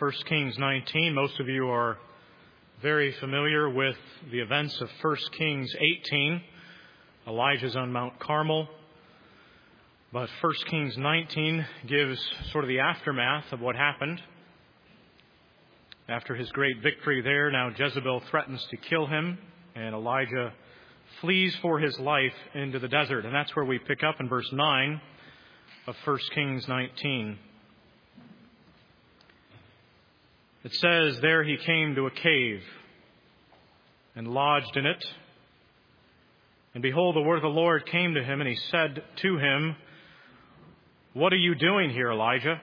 1 Kings 19. Most of you are very familiar with the events of 1 Kings 18. Elijah's on Mount Carmel. But 1 Kings 19 gives sort of the aftermath of what happened. After his great victory there, now Jezebel threatens to kill him, and Elijah flees for his life into the desert. And that's where we pick up in verse 9 of 1 Kings 19. It says, "There he came to a cave and lodged in it. And behold, the word of the Lord came to him, and he said to him, 'What are you doing here, Elijah?'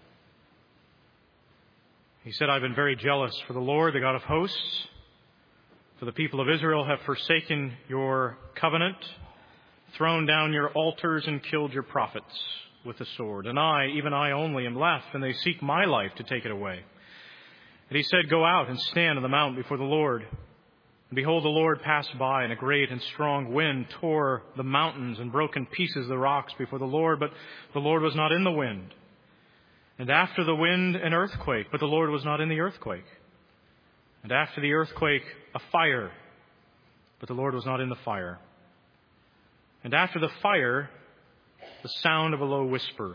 He said, 'I've been very jealous for the Lord, the God of hosts. For the people of Israel have forsaken your covenant, thrown down your altars, and killed your prophets with the sword. And I, even I only, am left, and they seek my life to take it away.' And he said, 'Go out and stand on the mount before the Lord.' And behold, the Lord passed by, and a great and strong wind tore the mountains and broke in pieces the rocks before the Lord. But the Lord was not in the wind. And after the wind, an earthquake. But the Lord was not in the earthquake. And after the earthquake, a fire. But the Lord was not in the fire. And after the fire, the sound of a low whisper.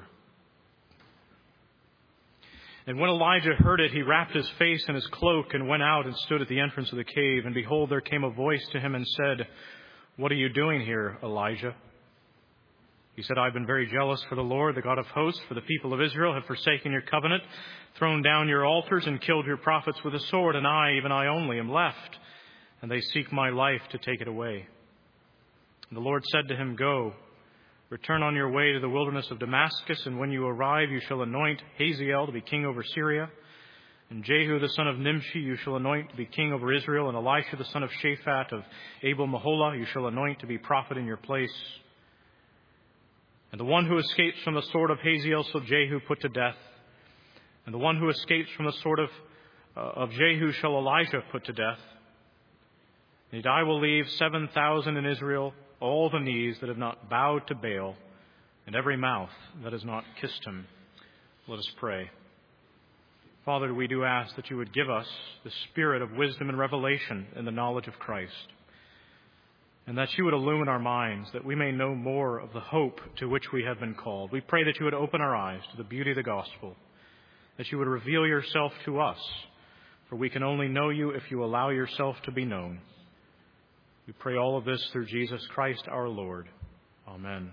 And when Elijah heard it, he wrapped his face in his cloak and went out and stood at the entrance of the cave. And behold, there came a voice to him and said, 'What are you doing here, Elijah?' He said, 'I've been very jealous for the Lord, the God of hosts, for the people of Israel have forsaken your covenant, thrown down your altars, and killed your prophets with a sword. And I, even I only, am left, and they seek my life to take it away.' And the Lord said to him, 'Go, return on your way to the wilderness of Damascus, and when you arrive, you shall anoint Hazael to be king over Syria, and Jehu the son of Nimshi you shall anoint to be king over Israel, and Elisha the son of Shaphat of Abel-Meholah you shall anoint to be prophet in your place. And the one who escapes from the sword of Hazael shall Jehu put to death, and the one who escapes from the sword of Jehu shall Elijah put to death. And I will leave 7,000 in Israel, all the knees that have not bowed to Baal, and every mouth that has not kissed him.'" Let us pray. Father, we do ask that you would give us the spirit of wisdom and revelation in the knowledge of Christ, and that you would illumine our minds, that we may know more of the hope to which we have been called. We pray that you would open our eyes to the beauty of the gospel, that you would reveal yourself to us, for we can only know you if you allow yourself to be known. We pray all of this through Jesus Christ our Lord. Amen.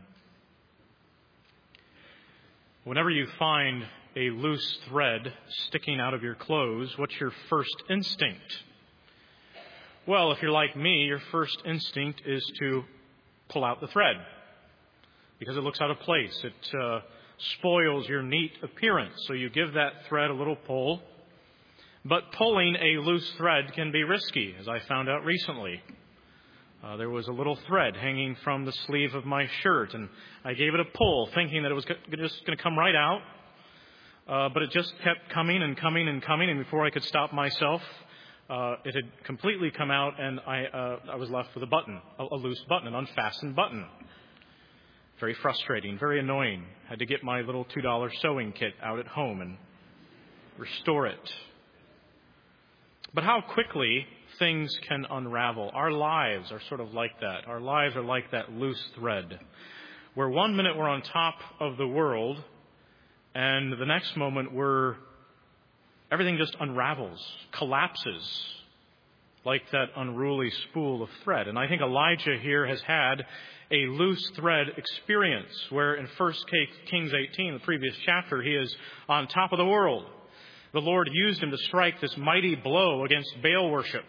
Whenever you find a loose thread sticking out of your clothes, what's your first instinct? Well, if you're like me, your first instinct is to pull out the thread because it looks out of place. It spoils your neat appearance. So you give that thread a little pull. But pulling a loose thread can be risky, as I found out recently. There was a little thread hanging from the sleeve of my shirt, and I gave it a pull, thinking that it was just going to come right out. But it just kept coming and coming and coming, and before I could stop myself, it had completely come out, and I was left with a button, a loose button, an unfastened button. Very frustrating, very annoying. Had to get my little $2 sewing kit out at home and restore it. But how quickly things can unravel. Our lives are sort of like that. Our lives are like that loose thread, where one minute we're on top of the world, and the next moment everything just unravels, collapses, like that unruly spool of thread. And I think Elijah here has had a loose thread experience, where in 1 Kings 18, the previous chapter, he is on top of the world. The Lord used him to strike this mighty blow against Baal worship.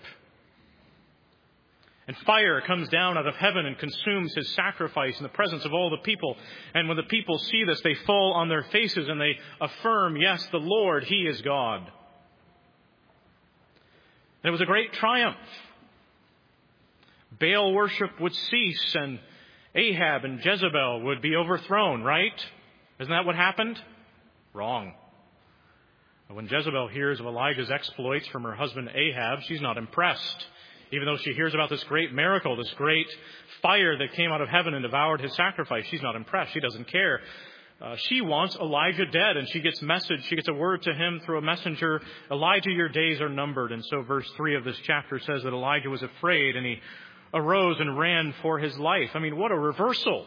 And fire comes down out of heaven and consumes his sacrifice in the presence of all the people. And when the people see this, they fall on their faces and they affirm, "Yes, the Lord, he is God." And it was a great triumph. Baal worship would cease and Ahab and Jezebel would be overthrown, right? Isn't that what happened? Wrong. When Jezebel hears of Elijah's exploits from her husband Ahab, she's not impressed. Even though she hears about this great miracle, this great fire that came out of heaven and devoured his sacrifice, she's not impressed. She doesn't care. She wants Elijah dead, and she gets a word to him through a messenger, Elijah, your days are numbered. And so verse 3 of this chapter says that Elijah was afraid, and he arose and ran for his life. I mean, what a reversal.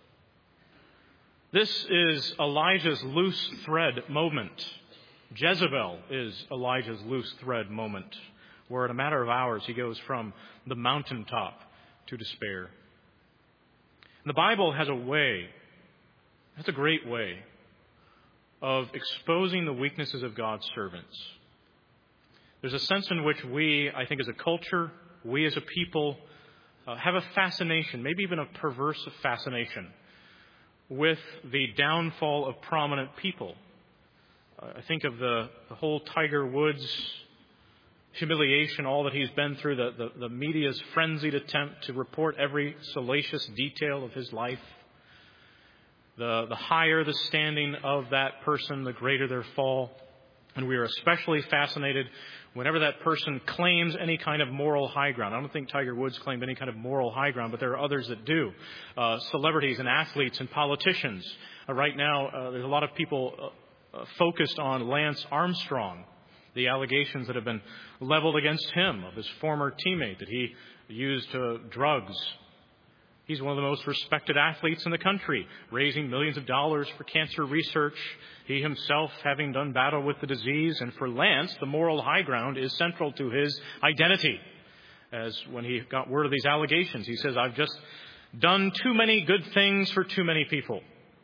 This is Elijah's loose thread moment. Jezebel is Elijah's loose thread moment, where in a matter of hours he goes from the mountaintop to despair. And the Bible has a way, that's a great way, of exposing the weaknesses of God's servants. There's a sense in which we, I think as a culture, we as a people, have a fascination, maybe even a perverse fascination, with the downfall of prominent people. I think of the whole Tiger Woods humiliation, all that he's been through, the media's frenzied attempt to report every salacious detail of his life. The higher the standing of that person, the greater their fall. And we are especially fascinated whenever that person claims any kind of moral high ground. I don't think Tiger Woods claimed any kind of moral high ground, but there are others that do. Celebrities and athletes and politicians. Right now, there's a lot of people focused on Lance Armstrong, the allegations that have been leveled against him of his former teammate, that he used drugs. He's one of the most respected athletes in the country, raising millions of dollars for cancer research, he himself having done battle with the disease. And for Lance, the moral high ground is central to his identity. As when he got word of these allegations, he says, I've just done too many good things for too many people.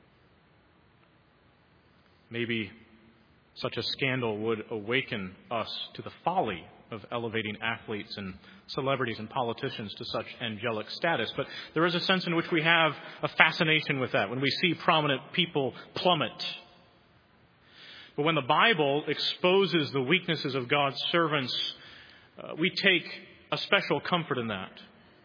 Maybe such a scandal would awaken us to the folly of elevating athletes and celebrities and politicians to such angelic status. But there is a sense in which we have a fascination with that when we see prominent people plummet. But when the Bible exposes the weaknesses of God's servants, we take a special comfort in that.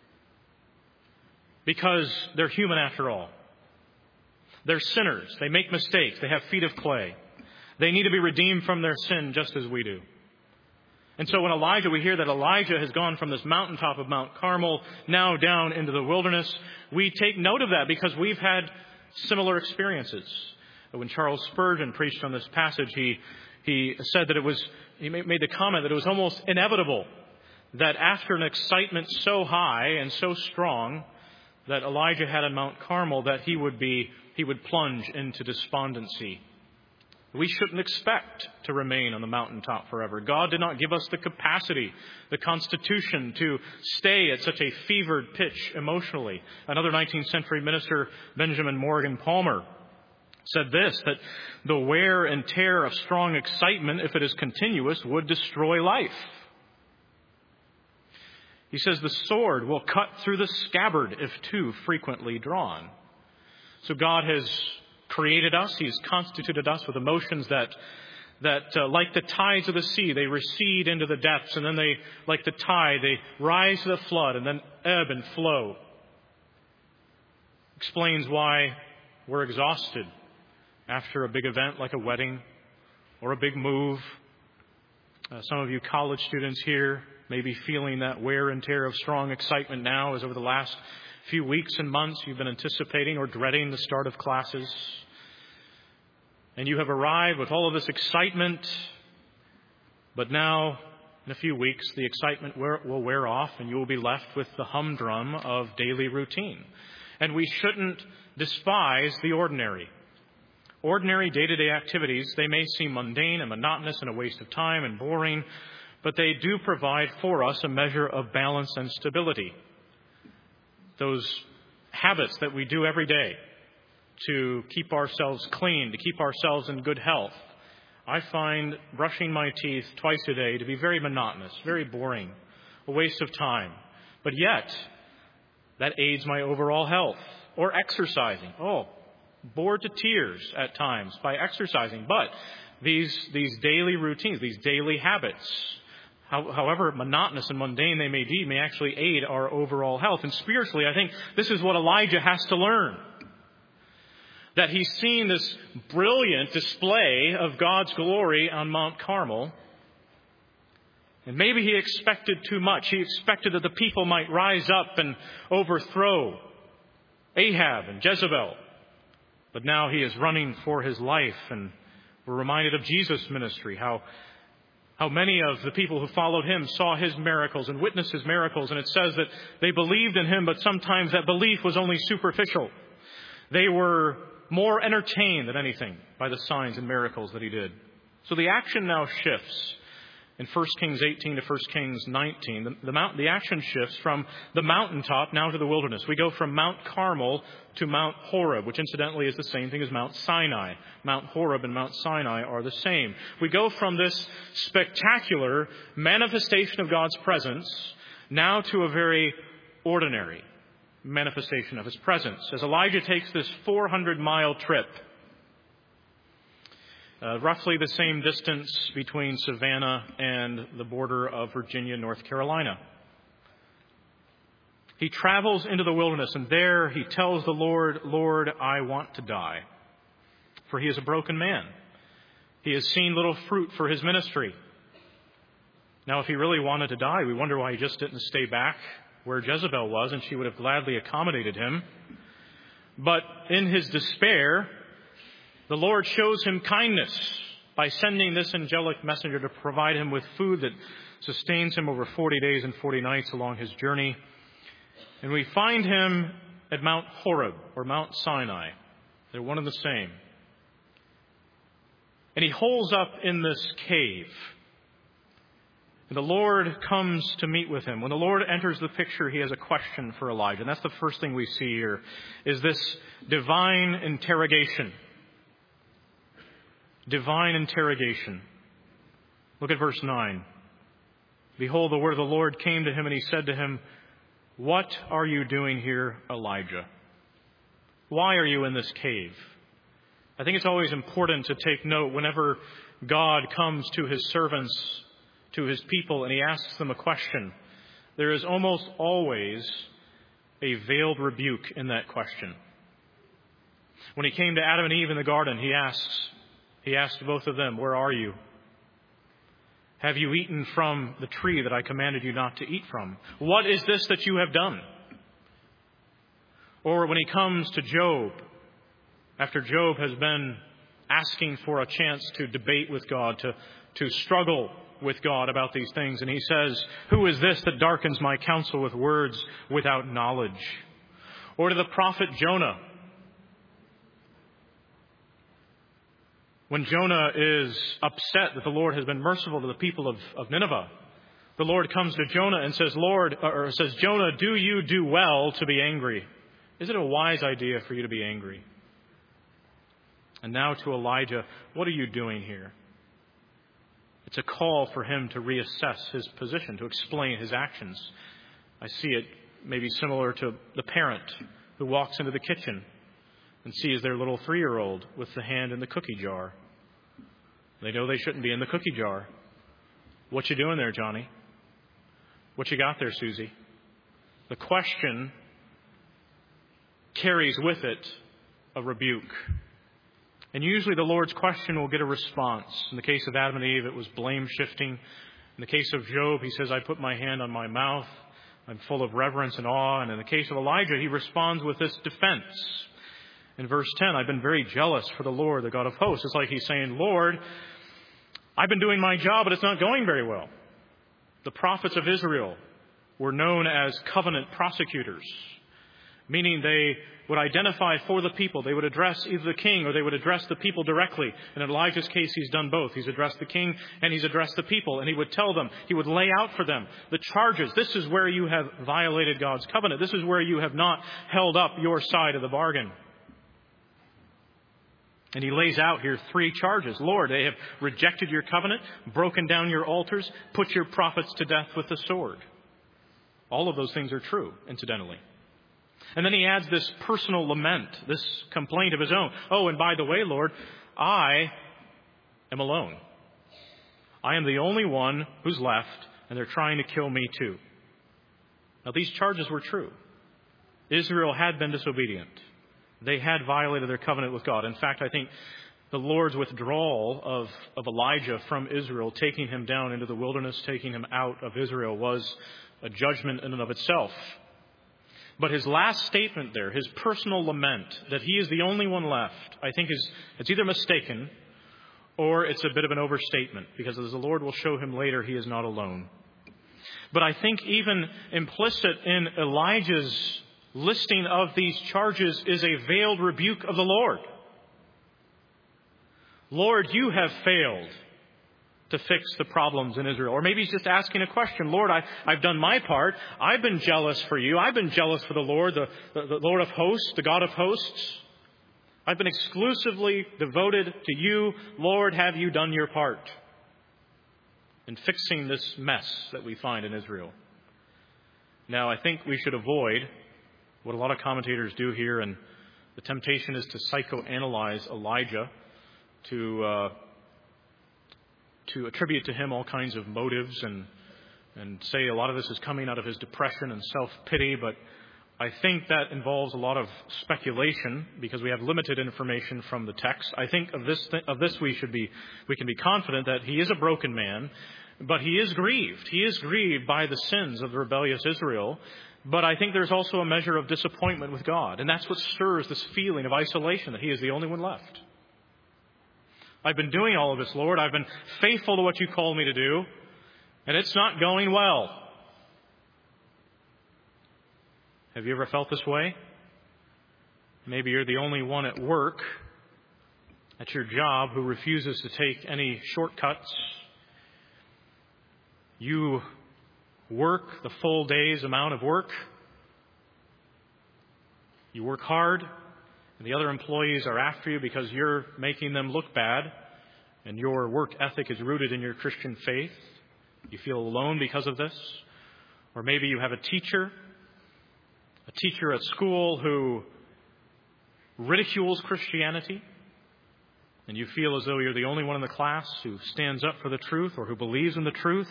Because they're human after all. They're sinners. They make mistakes. They have feet of clay. They need to be redeemed from their sin just as we do. And so when we hear that Elijah has gone from this mountaintop of Mount Carmel now down into the wilderness, we take note of that because we've had similar experiences. When Charles Spurgeon preached on this passage, he said that he made the comment that it was almost inevitable that after an excitement so high and so strong that Elijah had on Mount Carmel, that he would plunge into despondency. We shouldn't expect to remain on the mountaintop forever. God did not give us the capacity, the constitution to stay at such a fevered pitch emotionally. Another 19th century minister, Benjamin Morgan Palmer, said this, that the wear and tear of strong excitement, if it is continuous, would destroy life. He says the sword will cut through the scabbard if too frequently drawn. So God has created us. He's constituted us with emotions that like the tides of the sea, they recede into the depths, and then they, like the tide, they rise to the flood and then ebb and flow. Explains why we're exhausted after a big event like a wedding or a big move. Some of you college students here may be feeling that wear and tear of strong excitement now, as over the last few weeks and months you've been anticipating or dreading the start of classes. And you have arrived with all of this excitement, but now in a few weeks the excitement will wear off and you will be left with the humdrum of daily routine. And we shouldn't despise the ordinary. Ordinary day-to-day activities, they may seem mundane and monotonous and a waste of time and boring, but they do provide for us a measure of balance and stability. Those habits that we do every day to keep ourselves clean, to keep ourselves in good health. I find brushing my teeth twice a day to be very monotonous, very boring, a waste of time. But yet, that aids my overall health. Or exercising. Bored to tears at times by exercising. But these daily routines, these daily habits, however monotonous and mundane they may be, may actually aid our overall health. And spiritually, I think this is what Elijah has to learn. That he's seen this brilliant display of God's glory on Mount Carmel. And maybe he expected too much. He expected that the people might rise up and overthrow Ahab and Jezebel. But now he is running for his life, and we're reminded of Jesus' ministry, how many of the people who followed him saw his miracles and witnessed his miracles, and it says that they believed in him, but sometimes that belief was only superficial. They were more entertained than anything by the signs and miracles that he did. So the action now shifts. In 1 Kings 18 to 1 Kings 19, the action shifts from the mountaintop now to the wilderness. We go from Mount Carmel to Mount Horeb, which incidentally is the same thing as Mount Sinai. Mount Horeb and Mount Sinai are the same. We go from this spectacular manifestation of God's presence now to a very ordinary manifestation of his presence, as Elijah takes this 400-mile trip. Roughly the same distance between Savannah and the border of Virginia, North Carolina. He travels into the wilderness, and there he tells the Lord, "Lord, I want to die." For he is a broken man. He has seen little fruit for his ministry. Now, if he really wanted to die, we wonder why he just didn't stay back where Jezebel was, and she would have gladly accommodated him. But in his despair, the Lord shows him kindness by sending this angelic messenger to provide him with food that sustains him over 40 days and 40 nights along his journey. And we find him at Mount Horeb, or Mount Sinai. They're one and the same. And he holes up in this cave. And the Lord comes to meet with him. When the Lord enters the picture, he has a question for Elijah. And that's the first thing we see here, is this divine interrogation. Divine interrogation. Look at verse 9. Behold, the word of the Lord came to him, and he said to him, "What are you doing here, Elijah? Why are you in this cave?" I think it's always important to take note whenever God comes to his servants, to his people, and he asks them a question. There is almost always a veiled rebuke in that question. When he came to Adam and Eve in the garden, he asked both of them, "Where are you? Have you eaten from the tree that I commanded you not to eat from? What is this that you have done?" Or when he comes to Job, after Job has been asking for a chance to debate with God, to struggle with God about these things, and he says, "Who is this that darkens my counsel with words without knowledge?" Or to the prophet Jonah, when Jonah is upset that the Lord has been merciful to the people of Nineveh, the Lord comes to Jonah and says, "Jonah, do you do well to be angry? Is it a wise idea for you to be angry?" And now to Elijah, "What are you doing here?" It's a call for him to reassess his position, to explain his actions. I see it maybe similar to the parent who walks into the kitchen and sees their little 3-year-old with the hand in the cookie jar. They know they shouldn't be in the cookie jar. "What you doing there, Johnny? What you got there, Susie?" The question carries with it a rebuke. And usually the Lord's question will get a response. In the case of Adam and Eve, it was blame shifting. In the case of Job, he says, "I put my hand on my mouth. I'm full of reverence and awe." And in the case of Elijah, he responds with this defense. In verse 10, "I've been very jealous for the Lord, the God of hosts." It's like he's saying, "Lord, I've been doing my job, but it's not going very well." The prophets of Israel were known as covenant prosecutors, meaning they would identify for the people. They would address either the king or they would address the people directly. And in Elijah's case, he's done both. He's addressed the king and he's addressed the people. And he would tell them, he would lay out for them the charges. This is where you have violated God's covenant. This is where you have not held up your side of the bargain. And he lays out here 3 charges. "Lord, they have rejected your covenant, broken down your altars, put your prophets to death with the sword." All of those things are true, incidentally. And then he adds this personal lament, this complaint of his own. "Oh, and by the way, Lord, I am alone. I am the only one who's left, and they're trying to kill me too." Now, these charges were true. Israel had been disobedient. They had violated their covenant with God. In fact, I think the Lord's withdrawal of Elijah from Israel, taking him down into the wilderness, taking him out of Israel, was a judgment in and of itself. But his last statement there, his personal lament that he is the only one left, I think it's either mistaken or it's a bit of an overstatement, because as the Lord will show him later, he is not alone. But I think even implicit in Elijah's listing of these charges is a veiled rebuke of the Lord. Lord, you have failed to fix the problems in Israel. Or maybe he's just asking a question. Lord, I've done my part. I've been jealous for you. I've been jealous for the Lord, the Lord of hosts, the God of hosts. I've been exclusively devoted to you. Lord, have you done your part in fixing this mess that we find in Israel? Now, I think we should avoid what a lot of commentators do here, and the temptation is to psychoanalyze Elijah, to attribute to him all kinds of motives and say a lot of this is coming out of his depression and self-pity, but I think that involves a lot of speculation because we have limited information from the text. I think of this we can be confident that he is a broken man, but he is grieved. He is grieved by the sins of the rebellious Israel, but I think there's also a measure of disappointment with God, and that's what stirs this feeling of isolation, that he is the only one left. I've been doing all of this, Lord. I've been faithful to what you called me to do, and it's not going well. Have you ever felt this way? Maybe you're the only one at work, at your job, who refuses to take any shortcuts. You work the full day's amount of work. You work hard. And the other employees are after you because you're making them look bad, and your work ethic is rooted in your Christian faith. You feel alone because of this. Or maybe you have a teacher at school who ridicules Christianity, and you feel as though you're the only one in the class who stands up for the truth or who believes in the truth.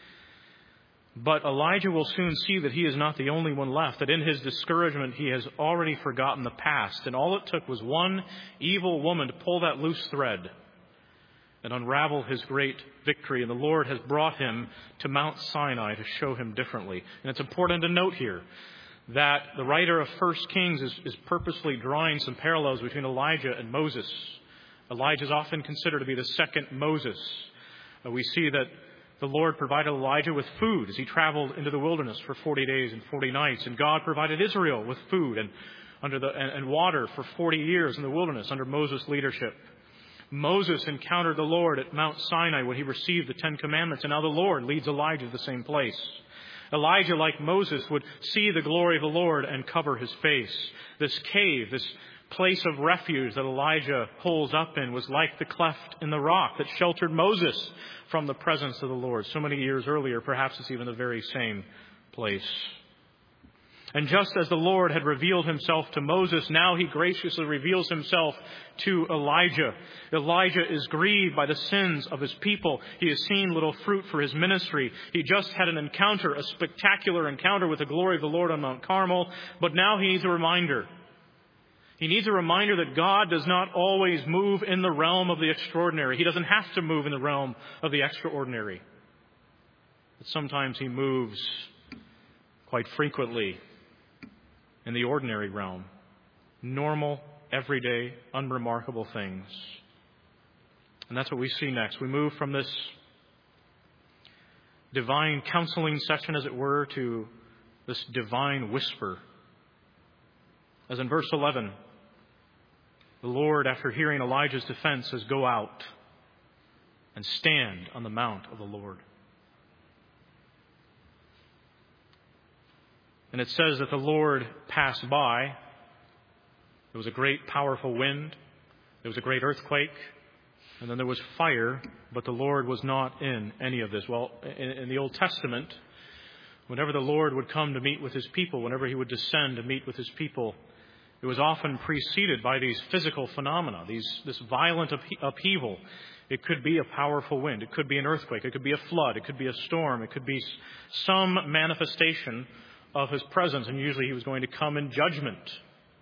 But Elijah will soon see that he is not the only one left, that in his discouragement he has already forgotten the past, and all it took was one evil woman to pull that loose thread and unravel his great victory. And the Lord has brought him to Mount Sinai to show him differently. And it's important to note here that the writer of 1 Kings is purposely drawing some parallels between Elijah and Moses. Elijah is often considered to be the second Moses. We see that the Lord provided Elijah with food as he traveled into the wilderness for 40 days and 40 nights. And God provided Israel with food and water for 40 years in the wilderness under Moses' leadership. Moses encountered the Lord at Mount Sinai when he received the Ten Commandments. And now the Lord leads Elijah to the same place. Elijah, like Moses, would see the glory of the Lord and cover his face. This cave, this place of refuge that Elijah holes up in, was like the cleft in the rock that sheltered Moses from the presence of the Lord. So many years earlier, perhaps it's even the very same place. And just as the Lord had revealed himself to Moses, now he graciously reveals himself to Elijah. Elijah is grieved by the sins of his people. He has seen little fruit for his ministry. He just had an encounter, a spectacular encounter with the glory of the Lord on Mount Carmel. But now he needs a reminder. He needs a reminder that God does not always move in the realm of the extraordinary. He doesn't have to move in the realm of the extraordinary. But sometimes he moves quite frequently in the ordinary realm. Normal, everyday, unremarkable things. And that's what we see next. We move from this divine counseling session, as it were, to this divine whisper. As in verse 11, the Lord, after hearing Elijah's defense, says, "Go out and stand on the mount of the Lord." And it says that the Lord passed by. There was a great, powerful wind. There was a great earthquake. And then there was fire, but the Lord was not in any of this. Well, in the Old Testament, whenever the Lord would come to meet with his people, whenever he would descend to meet with his people, it was often preceded by these physical phenomena, this violent upheaval. It could be a powerful wind. It could be an earthquake. It could be a flood. It could be a storm. It could be some manifestation of his presence, and usually he was going to come in judgment.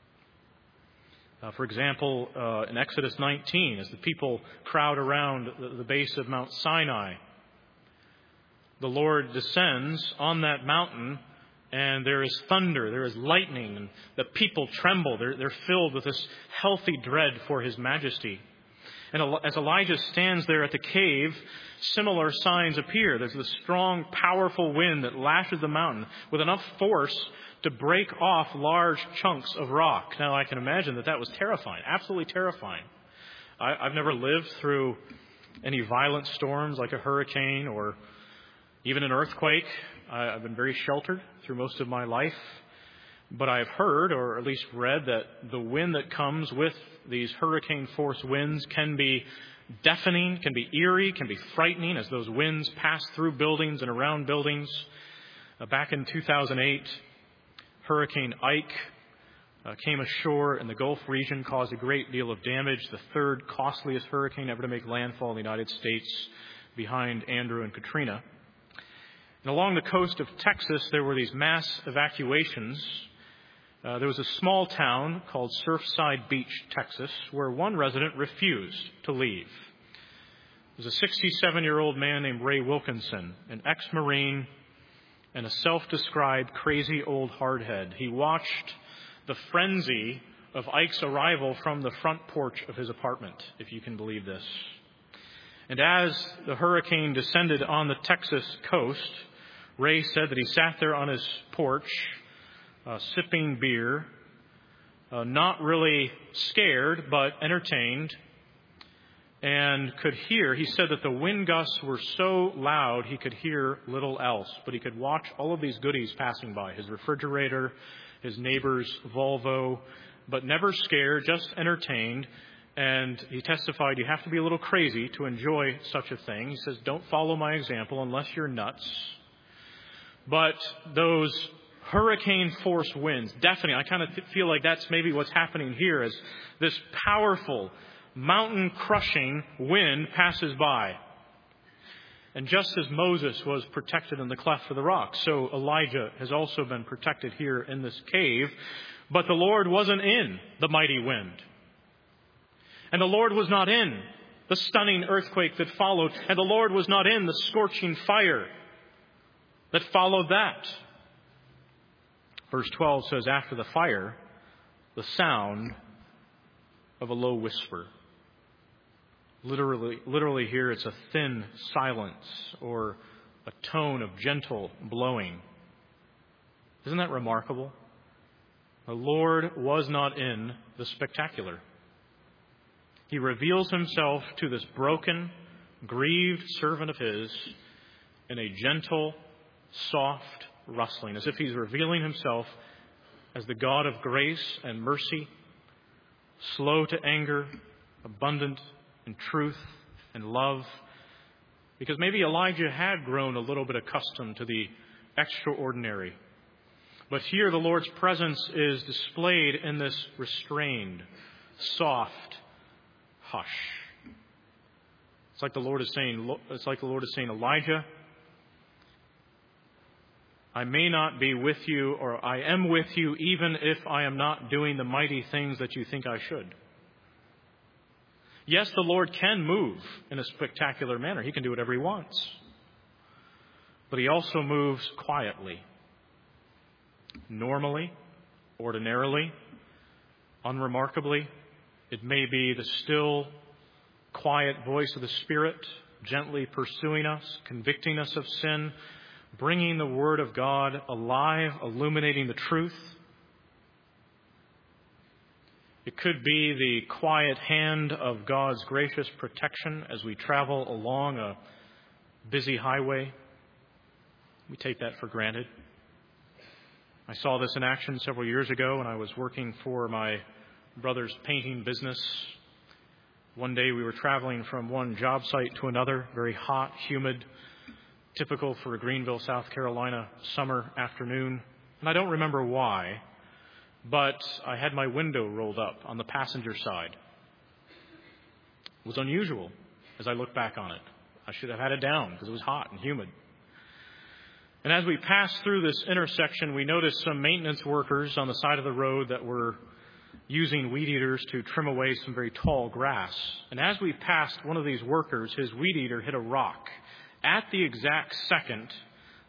For example, in Exodus 19, as the people crowd around the base of Mount Sinai, the Lord descends on that mountain and there is thunder, there is lightning, and the people tremble. They're filled with this healthy dread for his majesty. And as Elijah stands there at the cave, similar signs appear. There's this strong, powerful wind that lashes the mountain with enough force to break off large chunks of rock. Now, I can imagine that was terrifying, absolutely terrifying. I've never lived through any violent storms like a hurricane or even an earthquake. I've been very sheltered through most of my life. But I've heard, or at least read, that the wind that comes with these hurricane-force winds can be deafening, can be eerie, can be frightening as those winds pass through buildings and around buildings. Back in 2008, Hurricane Ike came ashore in the Gulf region, caused a great deal of damage, the third costliest hurricane ever to make landfall in the United States, behind Andrew and Katrina. And along the coast of Texas, there were these mass evacuations. There was a small town called Surfside Beach, Texas, where one resident refused to leave. There was a 67-year-old man named Ray Wilkinson, an ex-Marine and a self-described crazy old hardhead. He watched the frenzy of Ike's arrival from the front porch of his apartment, if you can believe this. And as the hurricane descended on the Texas coast, Ray said that he sat there on his porch, sipping beer, not really scared, but entertained, and could hear. He said that the wind gusts were so loud he could hear little else, but he could watch all of these goodies passing by, his refrigerator, his neighbor's Volvo, but never scared, just entertained. And he testified, you have to be a little crazy to enjoy such a thing. He says, don't follow my example unless you're nuts. But those hurricane-force winds, deafening, I kind of feel like that's maybe what's happening here as this powerful, mountain-crushing wind passes by. And just as Moses was protected in the cleft of the rock, so Elijah has also been protected here in this cave. But the Lord wasn't in the mighty wind. And the Lord was not in the stunning earthquake that followed. And the Lord was not in the scorching fire that followed that. Verse 12 says, after the fire, the sound of a low whisper. Literally here, it's a thin silence or a tone of gentle blowing. Isn't that remarkable? The Lord was not in the spectacular. He reveals himself to this broken, grieved servant of his in a gentle, soft rustling, as if he's revealing himself as the God of grace and mercy, slow to anger, abundant in truth and love. Because maybe Elijah had grown a little bit accustomed to the extraordinary. But here the Lord's presence is displayed in this restrained, soft hush. It's like the Lord is saying, Elijah, I may not be with you, or I am with you, even if I am not doing the mighty things that you think I should. Yes, the Lord can move in a spectacular manner. He can do whatever he wants. But he also moves quietly, normally, ordinarily, unremarkably. It may be the still, quiet voice of the Spirit, gently pursuing us, convicting us of sin, bringing the Word of God alive, illuminating the truth. It could be the quiet hand of God's gracious protection as we travel along a busy highway. We take that for granted. I saw this in action several years ago when I was working for my brother's painting business. One day we were traveling from one job site to another, very hot, humid, typical for a Greenville, South Carolina summer afternoon. And I don't remember why, but I had my window rolled up on the passenger side. It was unusual as I look back on it. I should have had it down because it was hot and humid. And as we passed through this intersection, we noticed some maintenance workers on the side of the road that were using weed eaters to trim away some very tall grass. And as we passed one of these workers, his weed eater hit a rock at the exact second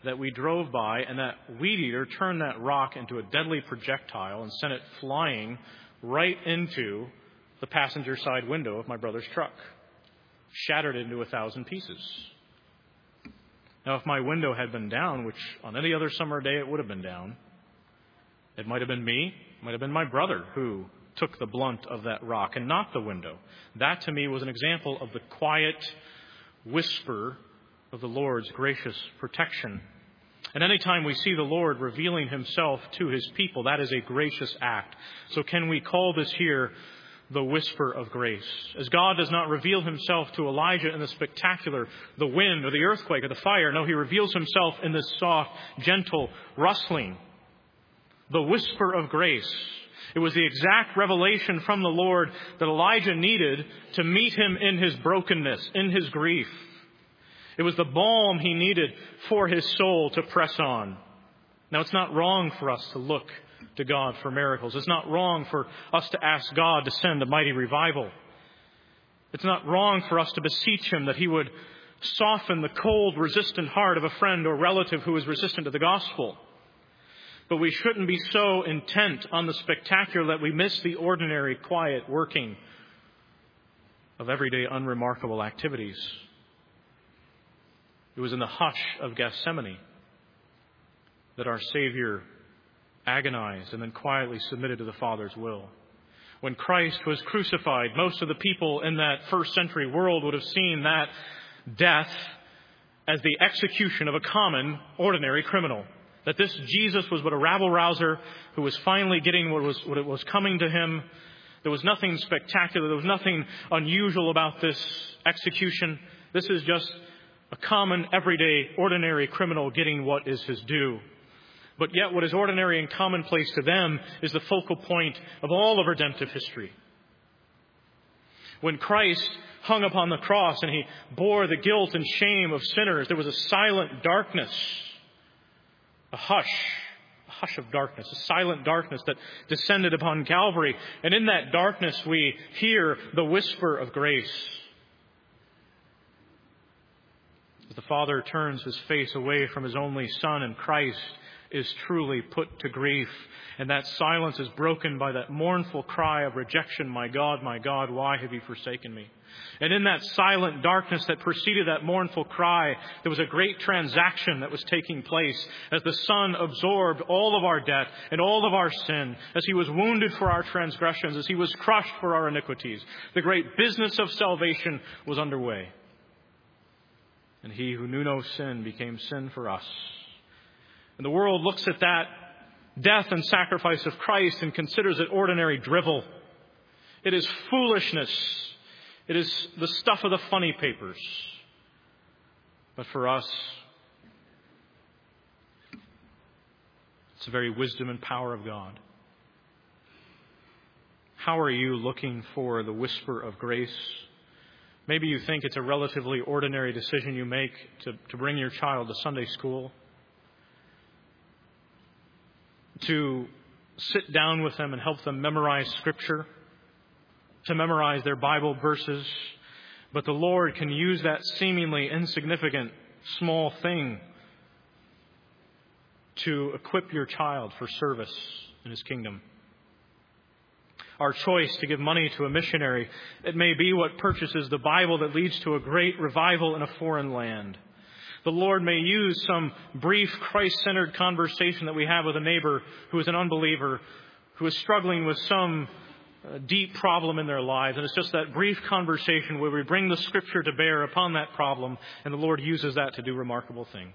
that we drove by, and that weed eater turned that rock into a deadly projectile and sent it flying right into the passenger side window of my brother's truck, shattered it into 1,000 pieces. Now, if my window had been down, which on any other summer day it would have been down, it might have been me, it might have been my brother who took the blunt of that rock and not the window. That to me was an example of the quiet whisper of the Lord's gracious protection. And any time we see the Lord revealing himself to his people, that is a gracious act. So can we call this here the whisper of grace? As God does not reveal himself to Elijah in the spectacular, the wind or the earthquake or the fire. No, he reveals himself in this soft, gentle rustling. The whisper of grace. It was the exact revelation from the Lord that Elijah needed to meet him in his brokenness, in his grief. It was the balm he needed for his soul to press on. Now, it's not wrong for us to look to God for miracles. It's not wrong for us to ask God to send a mighty revival. It's not wrong for us to beseech him that he would soften the cold, resistant heart of a friend or relative who is resistant to the gospel. But we shouldn't be so intent on the spectacular that we miss the ordinary, quiet working of everyday, unremarkable activities. It was in the hush of Gethsemane that our Savior agonized and then quietly submitted to the Father's will. When Christ was crucified, most of the people in that first century world would have seen that death as the execution of a common, ordinary criminal. That this Jesus was but a rabble-rouser who was finally getting what was coming to him. There was nothing spectacular. There was nothing unusual about this execution. This is just a common, everyday, ordinary criminal getting what is his due. But yet what is ordinary and commonplace to them is the focal point of all of redemptive history. When Christ hung upon the cross and he bore the guilt and shame of sinners, there was a silent darkness, a hush of darkness, a silent darkness that descended upon Calvary. And in that darkness we hear the whisper of grace. As the Father turns his face away from his only Son, and Christ is truly put to grief, and that silence is broken by that mournful cry of rejection, my God, why have you forsaken me? And in that silent darkness that preceded that mournful cry, there was a great transaction that was taking place as the Son absorbed all of our debt and all of our sin, as he was wounded for our transgressions, as he was crushed for our iniquities. The great business of salvation was underway. And he who knew no sin became sin for us. And the world looks at that death and sacrifice of Christ and considers it ordinary drivel. It is foolishness. It is the stuff of the funny papers. But for us, it's the very wisdom and power of God. How are you looking for the whisper of grace? Maybe you think it's a relatively ordinary decision you make to bring your child to Sunday school, to sit down with them and help them memorize Scripture, to memorize their Bible verses. But the Lord can use that seemingly insignificant, small thing to equip your child for service in his kingdom. Our choice to give money to a missionary, it may be what purchases the Bible that leads to a great revival in a foreign land. The Lord may use some brief Christ-centered conversation that we have with a neighbor who is an unbeliever, who is struggling with some deep problem in their lives. And it's just that brief conversation where we bring the Scripture to bear upon that problem, and the Lord uses that to do remarkable things.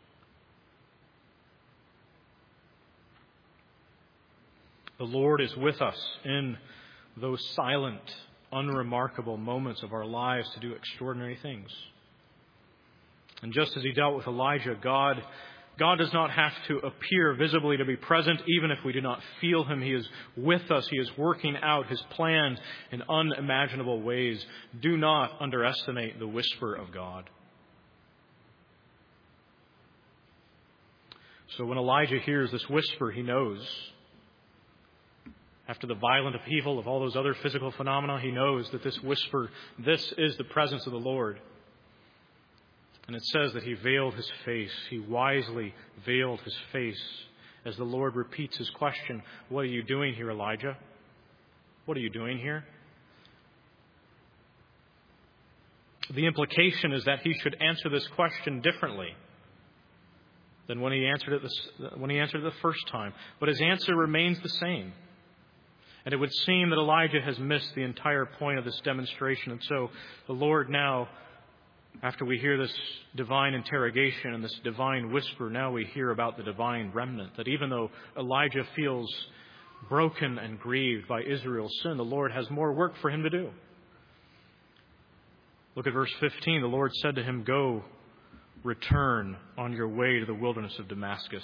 The Lord is with us in those silent, unremarkable moments of our lives to do extraordinary things. And just as he dealt with Elijah, God does not have to appear visibly to be present, even if we do not feel him. He is with us. He is working out his plans in unimaginable ways. Do not underestimate the whisper of God. So when Elijah hears this whisper, he knows. After the violent upheaval of all those other physical phenomena, he knows that this whisper, this is the presence of the Lord. And it says that he veiled his face. He wisely veiled his face as the Lord repeats his question, "What are you doing here, Elijah? What are you doing here?" The implication is that he should answer this question differently than when he answered it the first time. But his answer remains the same. And it would seem that Elijah has missed the entire point of this demonstration. And so the Lord now, after we hear this divine interrogation and this divine whisper, now we hear about the divine remnant. That even though Elijah feels broken and grieved by Israel's sin, the Lord has more work for him to do. Look at verse 15. The Lord said to him, "Go, return on your way to the wilderness of Damascus."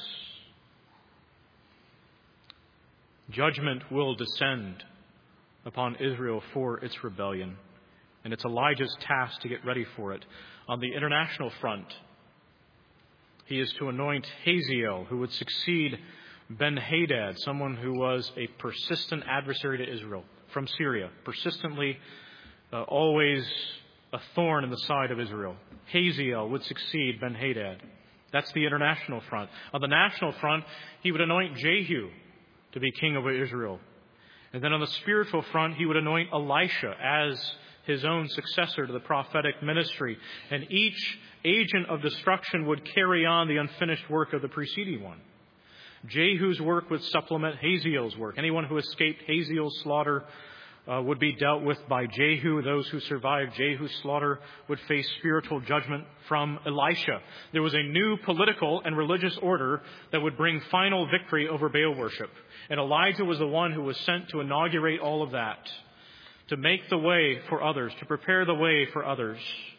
Judgment will descend upon Israel for its rebellion, and it's Elijah's task to get ready for it. On the international front, he is to anoint Hazael, who would succeed Ben-Hadad, someone who was a persistent adversary to Israel from Syria, persistently always a thorn in the side of Israel. Hazael would succeed Ben-Hadad. That's the international front. On the national front, he would anoint Jehu to be king over Israel. And then on the spiritual front, he would anoint Elisha as his own successor to the prophetic ministry. And each agent of destruction would carry on the unfinished work of the preceding one. Jehu's work would supplement Hazael's work. Anyone who escaped Hazael's slaughter would be dealt with by Jehu. Those who survived Jehu's slaughter would face spiritual judgment from Elisha. There was a new political and religious order that would bring final victory over Baal worship. And Elijah was the one who was sent to inaugurate all of that, to make the way for others, to prepare the way for others.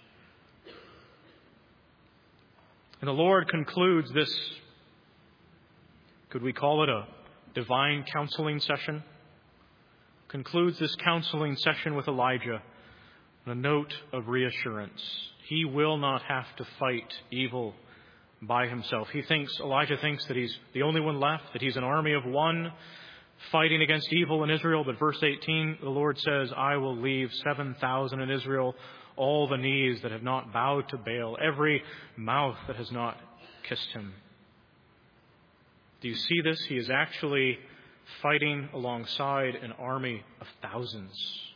And the Lord concludes this, could we call it a divine counseling session? Concludes this counseling session with Elijah on a note of reassurance. He will not have to fight evil by himself. Elijah thinks that he's the only one left, that he's an army of one fighting against evil in Israel. But verse 18, the Lord says, "I will leave 7,000 in Israel, all the knees that have not bowed to Baal, every mouth that has not kissed him." Do you see this? He is actually fighting alongside an army of thousands.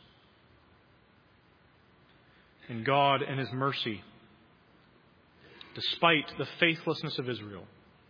And God, in his mercy, despite the faithlessness of Israel,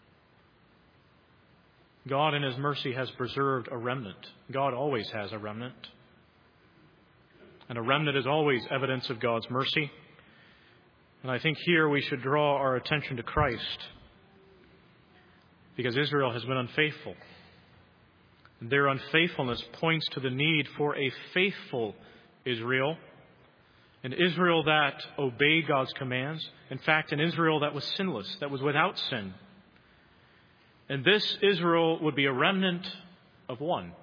God in his mercy has preserved a remnant. God always has a remnant. And a remnant is always evidence of God's mercy. And I think here we should draw our attention to Christ, because Israel has been unfaithful. Their unfaithfulness points to the need for a faithful Israel, an Israel that obeyed God's commands. In fact, an Israel that was sinless, that was without sin. And this Israel would be a remnant of one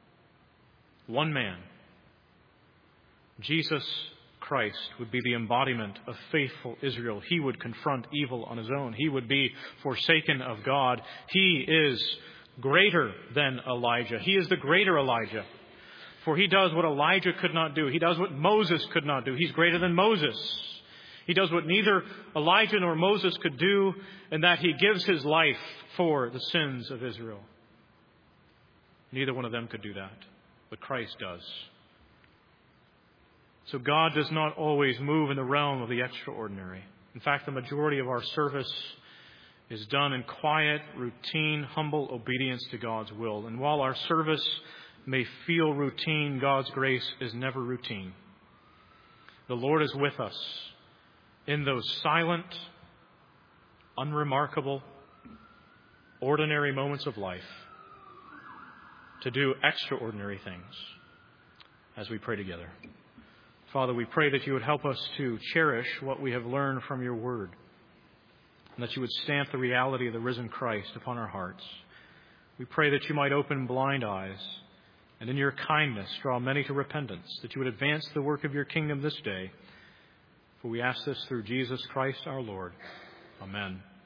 man. Jesus Christ would be the embodiment of faithful Israel. He would confront evil on his own. He would be forsaken of God. He is greater than Elijah. He is the greater Elijah. For he does what Elijah could not do. He does what Moses could not do. He's greater than Moses. He does what neither Elijah nor Moses could do, in that he gives his life for the sins of Israel. Neither one of them could do that, but Christ does. So God does not always move in the realm of the extraordinary. In fact, the majority of our service is done in quiet, routine, humble obedience to God's will. And while our service may feel routine, God's grace is never routine. The Lord is with us in those silent, unremarkable, ordinary moments of life to do extraordinary things as we pray together. Father, we pray that you would help us to cherish what we have learned from your word, and that you would stamp the reality of the risen Christ upon our hearts. We pray that you might open blind eyes, and in your kindness draw many to repentance, that you would advance the work of your kingdom this day. For we ask this through Jesus Christ our Lord. Amen.